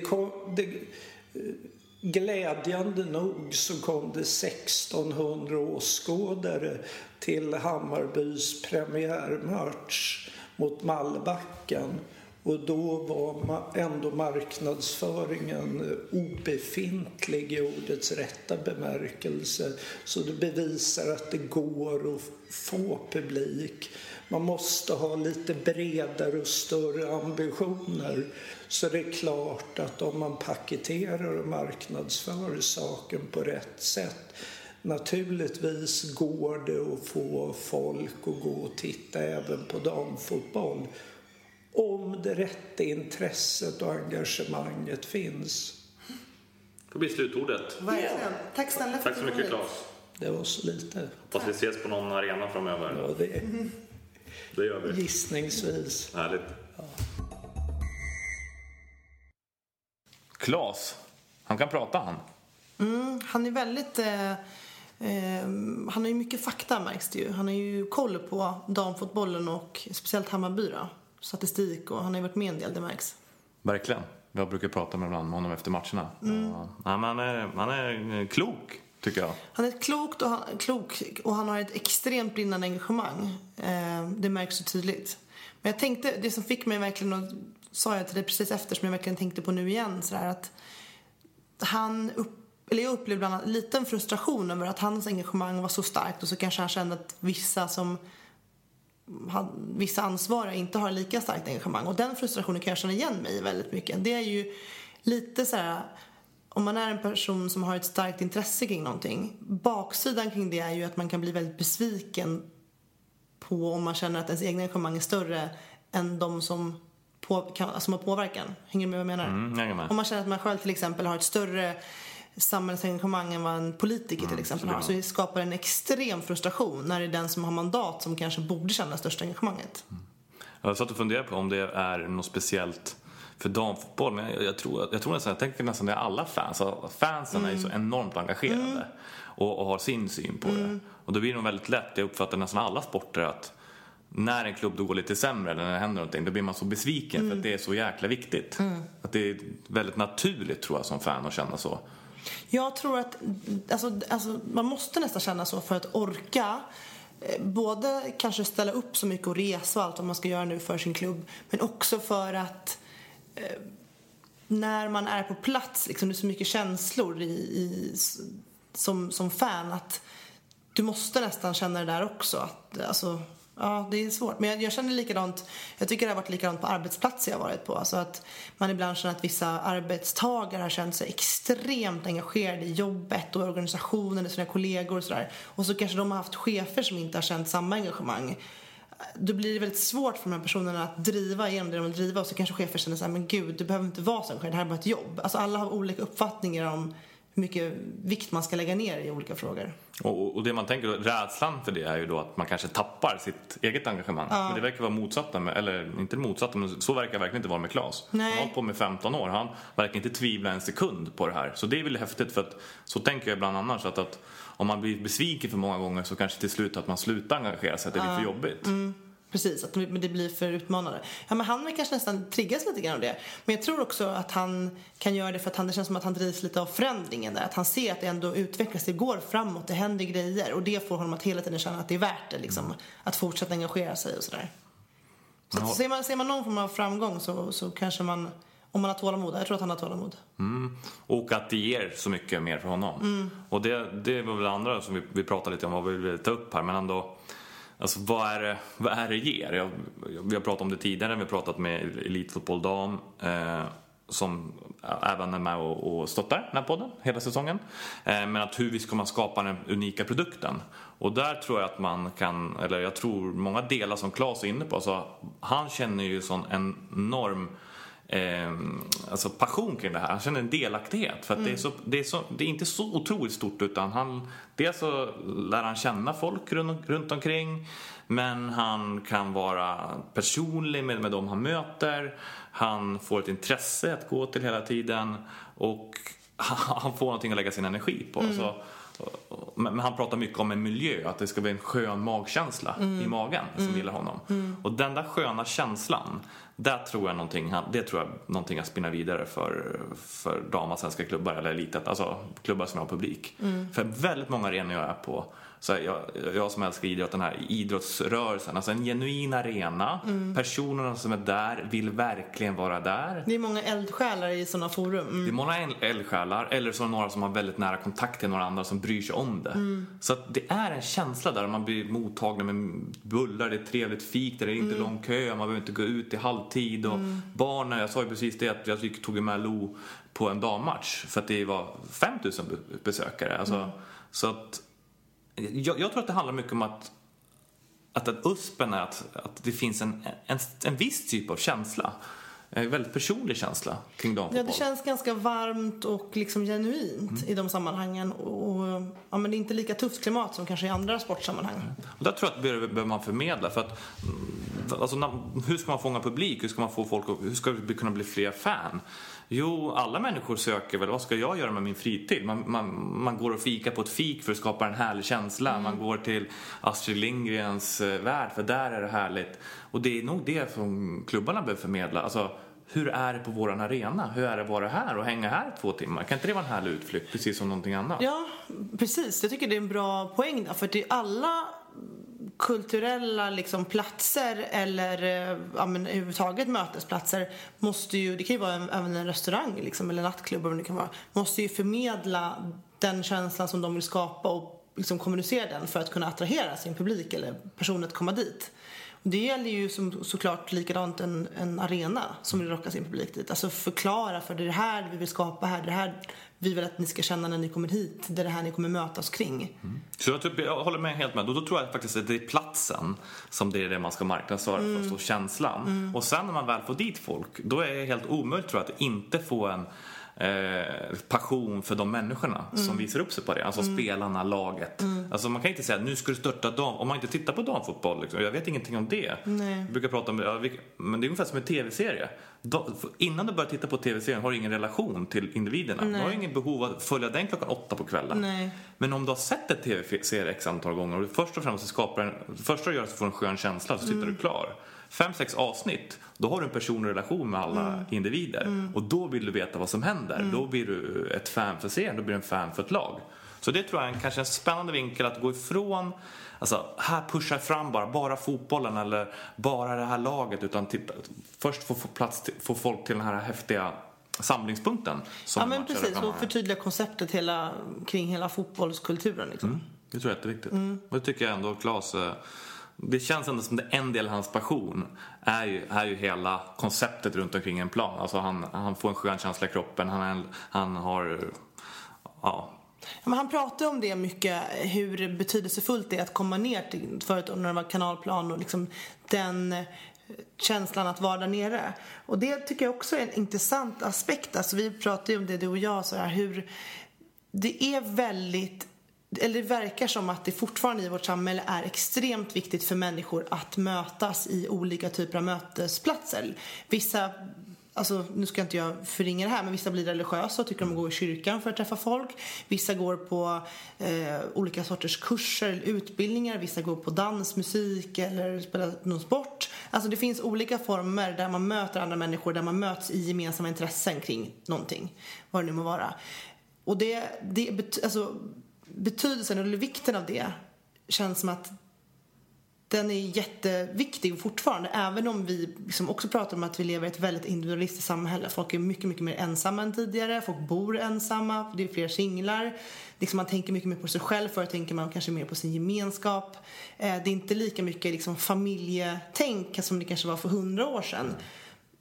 S5: Glädjande nog så kom det 1600 åskådare till Hammarbys premiärmatch mot Malbacken. Och då var ändå marknadsföringen obefintlig i ordets rätta bemärkelse. Så det bevisar att det går att få publik. Man måste ha lite bredare och större ambitioner. Så det är klart att om man paketerar och marknadsför saken på rätt sätt, naturligtvis går det att få folk att gå och titta även på damfotboll. Om det rätta intresset och engagemanget finns.
S4: Det blir slutordet.
S5: Verkligen. Tack snälla för
S4: Tack så mycket, Claes.
S6: Det var så lite.
S4: Fast vi ses på någon arena framöver.
S6: Ja,
S4: det gör vi.
S6: Gissningsvis.
S4: Härligt. Ja. Claes, han kan prata han.
S5: Han är väldigt... han har ju mycket fakta, märks det ju. Han har ju koll på damfotbollen och speciellt Hammarby då. Statistik, och han har ju varit med en del, det märks. Verkligen. Jag brukar prata med honom efter matcherna. Han är klok, tycker jag. Han är klok och han har ett extremt brinnande engagemang. Det märks så tydligt. Men jag tänkte, det som fick mig verkligen, och sa jag till dig precis efter, som jag verkligen tänkte på nu igen, så där, att jag upplevde bland annat liten frustration över att hans engagemang var så starkt, och så kanske han kände att vissa ansvariga inte har lika starkt engagemang, och den frustrationen kan jag känna igen mig i väldigt mycket. Det är ju lite så här, om man är en person som har ett starkt intresse kring någonting, baksidan kring det är ju att man kan bli väldigt besviken på om man känner att ens egna engagemang är större än de som har påverkan. Hänger du med vad jag menar? Om man känner att man själv till exempel har ett större samhällsengagemang än vad en politiker till exempel har, så det skapar en extrem frustration när det är den som har mandat som kanske borde känna största engagemanget. Jag satt och funderade på om det är något speciellt för damfotboll, men jag tror nästan, jag tänker nästan det är alla fans. Fansen är ju så enormt engagerade och har sin syn på det. Och då blir det nog väldigt lätt, jag uppfattar nästan alla sporter, att när en klubb då går lite sämre eller när det händer någonting, då blir man så besviken för att det är så jäkla viktigt. Att det är väldigt naturligt, tror jag, som fan att känna så. Jag tror att alltså, man måste nästan känna så för att orka både kanske ställa upp så mycket och resa och allt vad man ska göra nu för sin klubb, men också för att när man är på plats liksom, det är så mycket känslor som fan, att du måste nästan känna det där också, att alltså, ja, det är svårt. Men jag känner likadant. Jag tycker det har varit likadant på arbetsplatser jag har varit på. Alltså att man ibland känner att vissa arbetstagare har känt sig extremt engagerade i jobbet och organisationen och sina kollegor och sådär. Och så kanske de har haft chefer som inte har känt samma engagemang. Då blir det väldigt svårt för de här personerna att driva igenom det de vill driva. Och så kanske chefer känner så här, men gud, det behöver inte vara så. Det här är bara ett jobb. Alltså alla har olika uppfattningar om hur mycket vikt man ska lägga ner i olika frågor. Och det man tänker, rädslan för det är ju då att man kanske tappar sitt eget engagemang. Ja. Men det verkar vara motsatta med, eller inte motsatta, men så verkar verkligen inte vara med Claes. Han har hållit på med 15 år. Han verkar inte tvivla en sekund på det här. Så det är väl häftigt, för att så tänker jag ibland annars att om man blir besviken för många gånger så kanske till slut att man slutar engagera sig, att det blir för jobbigt. Precis, att det blir för utmanande. Ja, men han vill kanske nästan triggas lite grann av det. Men jag tror också att han kan göra det för att det känns som att han drivs lite av förändringen där. Att han ser att det ändå utvecklas, det går framåt, det händer grejer. Och det får honom att hela tiden känna att det är värt det, liksom, att fortsätta engagera sig och sådär. Så ser man någon form av framgång så kanske man, om man har tålamod, jag tror att han har tålamod. Och att det ger så mycket mer för honom. Och det var väl andra som vi pratade lite om, vad vi vill ta upp här, men ändå. Alltså vad är det ger? Vi har pratat om det tidigare, vi har pratat med Elitfotboll dam.
S4: som även är med och stöttar den här podden hela säsongen. Men att hur vi ska skapa den unika produkten. Och där tror jag att man kan, eller jag tror många delar som Claes är inne på, så han känner ju sån enorm alltså passion kring det här. Han känner en delaktighet för att det är inte så otroligt stort, utan dels så lär han känna folk runt omkring, men han kan vara personlig med dem han möter. Han får ett intresse att gå till hela tiden och han får någonting att lägga sin energi på. Så, men han pratar mycket om en miljö, att det ska bli en skön magkänsla i magen som gillar honom. Och den där sköna känslan, det tror jag någonting att spinna vidare för svenska klubbar eller elitet, alltså klubbar som har publik. För väldigt många arenor jag är på, så jag som älskar idrott, den här idrottsrörelsen, alltså en genuin arena, personerna som är där vill verkligen vara där.
S5: Det är många eldsjälar i sådana forum.
S4: Det är många eldsjälar, eller så några som har väldigt nära kontakt till några andra som bryr sig om det. Så att det är en känsla där man blir mottagna med bullar, det är trevligt fik, där det är inte lång kö, man behöver inte gå ut i halvtid och barnen, jag sa ju precis det att jag tog med Lo på en dammatch för att det var 5000 besökare, alltså, så att jag tror att det handlar mycket om att USPen är att det finns en viss typ av känsla, en väldigt personlig känsla kring damfotboll.
S5: Ja, det känns ganska varmt och liksom genuint i de sammanhangen, och men det är inte lika tufft klimat som kanske i andra sportsammanhang.
S4: Och där tror jag att behöver man förmedla, för att alltså, hur ska man fånga publik, hur ska man få folk, hur ska det kunna bli fler fan? Jo, alla människor söker väl, vad ska jag göra med min fritid? Man går och fikar på ett fik för att skapa en härlig känsla. Man går till Astrid Lindgrens värld, för där är det härligt. Och det är nog det som klubbarna behöver förmedla. Alltså, hur är det på våran arena? Hur är det att vara här och hänga här 2 timmar? Kan inte det vara en härlig utflykt, precis som någonting annat?
S5: Ja, precis. Jag tycker det är en bra poäng där, för det är alla kulturella liksom platser eller överhuvudtaget mötesplatser måste ju, det kan ju vara även en restaurang liksom, eller nattklubb, eller det kan vara, måste ju förmedla den känslan som de vill skapa och liksom kommunicera den för att kunna attrahera sin publik eller personer att komma dit. Och det gäller ju såklart likadant en arena som vill locka sin publik dit. Alltså förklara, för det här vi vill skapa här, det här vi vill att ni ska känna när ni kommer hit, det är det här ni kommer mötas kring.
S4: Så jag håller med helt med. Då tror jag faktiskt att det är platsen som det är det man ska marknadsföra för, så känslan. Och sen när man väl får dit folk, då är det helt omöjligt, tror jag, att inte få en passion för de människorna som visar upp sig på det, alltså spelarna, laget. Alltså man kan inte säga att nu ska du störta dam, om man inte tittar på damfotboll liksom. Jag vet ingenting om det. Jag brukar prata om men det är ungefär som en tv-serie. Innan du börjar titta på tv-serien har du ingen relation till individerna. Du har ingen behov att följa den 8:00 på kvällen. Men om du har sett en tv-serie x antal gånger och du först och främst skapar första du gör så får en skön känsla, så sitter du klar. 5-6 avsnitt, då har du en personlig relation med alla individer. Och då vill du veta vad som händer. Då blir du ett fan för serien, då blir du en fan för ett lag. Så det tror jag är kanske en spännande vinkel att gå ifrån. Alltså, här pushar fram bara fotbollen eller bara det här laget, utan först få folk till den här häftiga samlingspunkten.
S5: Ja, men precis, och förtydliga konceptet kring hela fotbollskulturen liksom.
S4: Det tror jag är jätteviktigt. Och det tycker jag ändå Claes, det känns ändå som det en del av hans passion är ju hela konceptet runt omkring en plan. Alltså han får en skön känsla i kroppen, han har
S5: men han pratar om det mycket, hur betydelsefullt det är att komma ner till förut när det var kanalplan och liksom den känslan att vara där nere. Och det tycker jag också är en intressant aspekt. Alltså vi pratade ju om det, du och jag, så här, hur det är väldigt, eller det verkar som att det fortfarande i vårt samhälle är extremt viktigt för människor att mötas i olika typer av mötesplatser. Vissa, alltså nu ska inte jag förringa det här, men vissa blir religiösa och tycker de går i kyrkan för att träffa folk. Vissa går på olika sorters kurser eller utbildningar. Vissa går på dans, musik eller spelar någon sport. Alltså det finns olika former där man möter andra människor, där man möts i gemensamma intressen kring någonting, vad det nu må vara. Och alltså betydelsen eller vikten av det känns som att den är jätteviktig fortfarande, även om vi liksom också pratar om att vi lever i ett väldigt individualistiskt samhälle. Folk är mycket, mycket mer ensamma än tidigare. Folk bor ensamma, det är fler singlar. Liksom man tänker mycket mer på sig själv, förut tänker man kanske mer på sin gemenskap. Det är inte lika mycket liksom familjetänk som det kanske var för 100 år sedan.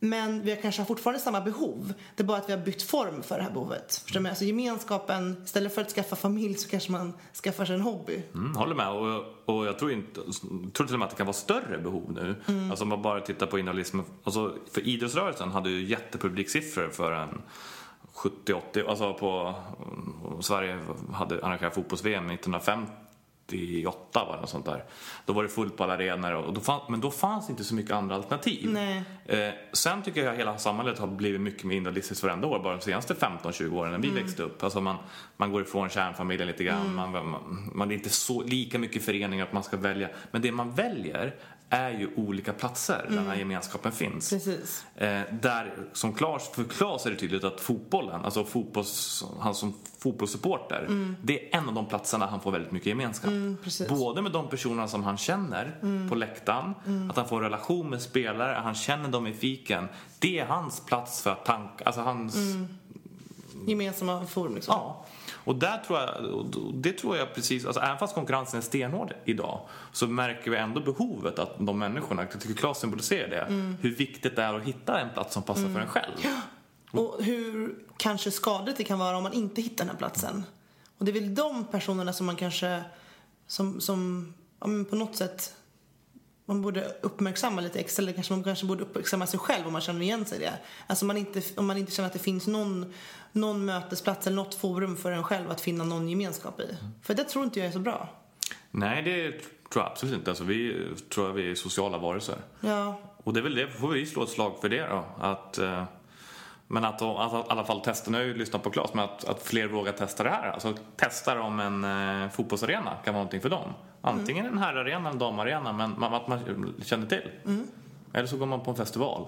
S5: Men vi har kanske fortfarande samma behov. Det är bara att vi har bytt form för det här behovet. Förstår du? Alltså gemenskapen, istället för att skaffa familj så kanske man skaffar sig en hobby.
S4: Håller med. Och jag tror till och med att det kan vara större behov nu. Alltså om man bara tittar på individualismen. Alltså för idrottsrörelsen hade ju jättepubliksiffror för en 70-80. Alltså på Sverige hade arrangerat fotbolls-VM 1958 var det något sånt där. Då var det fullt på alla arenor men då fanns inte så mycket andra alternativ.
S5: Nej.
S4: Sen tycker jag att hela samhället har blivit mycket mer individualistiskt varenda år, bara de senaste 15-20 åren när vi växte upp. Alltså man går ifrån kärnfamiljen lite grann. Man är inte så lika mycket föreningar att man ska välja. Men det man väljer är ju olika platser där den här gemenskapen finns.
S5: Precis.
S4: Där som för Claes är det tydligt att fotbollen, alltså han som fotbollssupporter, det är en av de platserna han får väldigt mycket gemenskap. Både med de personerna som han känner på läktaren, att han får en relation med spelare, han känner dem i fiken. Det är hans plats för att alltså hans
S5: gemensamma forum liksom.
S4: Ja. Och det tror jag precis, alltså även fast konkurrensen är stenhård idag, så märker vi ändå behovet att de människorna, jag tycker Claes symboliserar det, hur viktigt det är att hitta en plats som passar för en själv.
S5: Och hur kanske skadligt det kan vara om man inte hittar den här platsen. Och det är väl de personerna som man kanske som på något sätt man borde uppmärksamma lite extra, eller man kanske borde uppmärksamma sig själv om man känner igen sig i det. Alltså om man inte känner att det finns någon mötesplats eller något forum för en själv att finna någon gemenskap i. För det tror inte jag är så bra.
S4: Nej, det tror jag absolut inte. Alltså, vi är sociala varelser.
S5: Ja.
S4: Och det är väl det, får vi slå ett slag för det då. Men att i alla fall testa, nu har jag ju lyssnat på Claes, men att fler vågar testa det här. Alltså testa om en fotbollsarena kan vara någonting för dem. Antingen en herrarena eller en damarena, men att man känner till. Eller så går man på en festival.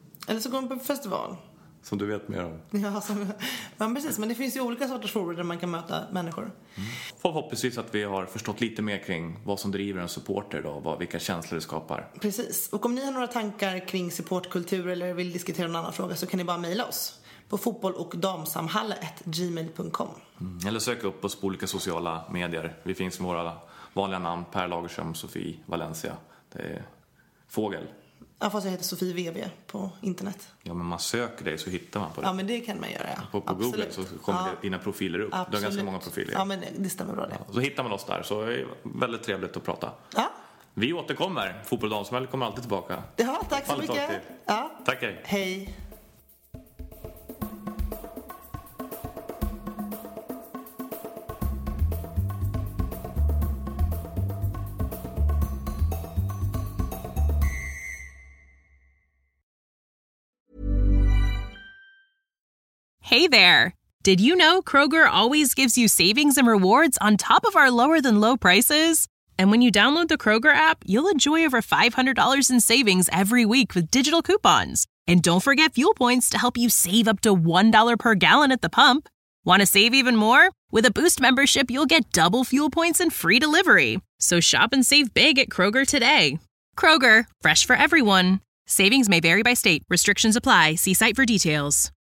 S4: Som du vet mer om.
S5: Ja, precis. Men det finns ju olika sorters forum där man kan möta människor.
S4: Förhoppningsvis att vi har förstått lite mer kring vad som driver en supporter idag, vilka känslor det skapar.
S5: Precis. Och om ni har några tankar kring supportkultur eller vill diskutera någon annan fråga så kan ni bara mejla oss på fotbollochdamsamhalle@gmail.com.
S4: Eller söka upp oss på olika sociala medier. Vi finns med våra vanliga namn: Per Lagerström, Sofie Valencia. Det är Fågel.
S5: Ja, fast jag heter Sofie VV på internet.
S4: Ja, men man söker dig så hittar man på det.
S5: Ja, men det kan man göra, ja.
S4: På Google så kommer dina profiler upp.
S5: Absolut.
S4: Du har ganska många profiler.
S5: Ja, men det stämmer bra det.
S4: Ja, så hittar man oss där, så är det väldigt trevligt att prata.
S5: Ja.
S4: Vi återkommer. Fotboll och damsmäll kommer alltid tillbaka.
S5: Ja, tack så mycket. Ja.
S4: Tack, hej.
S5: Hej.
S8: Hey there! Did you know Kroger always gives you savings and rewards on top of our lower-than-low prices? And when you download the Kroger app, you'll enjoy over $500 in savings every week with digital coupons. And don't forget fuel points to help you save up to $1 per gallon at the pump. Want to save even more? With a Boost membership, you'll get double fuel points and free delivery. So shop and save big at Kroger today. Kroger, fresh for everyone. Savings may vary by state. Restrictions apply. See site for details.